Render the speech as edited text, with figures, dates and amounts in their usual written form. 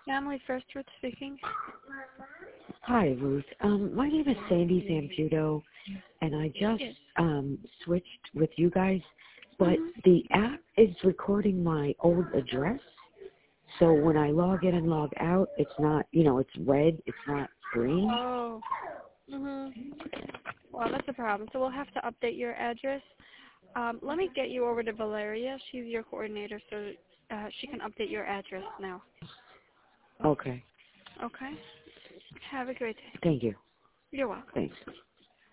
Family First, Ruth speaking. Hi, Ruth. My name is Sandy Zamputo, and I just switched with you guys, but the app is recording my old address. So when I log in and log out, it's not, it's red. It's not green. Oh. Well, that's a problem. So we'll have to update your address. Let me get you over to Valeria. She's your coordinator, so she can update your address now. Okay. Okay. Have a great day. Thank you. You're welcome. Thanks.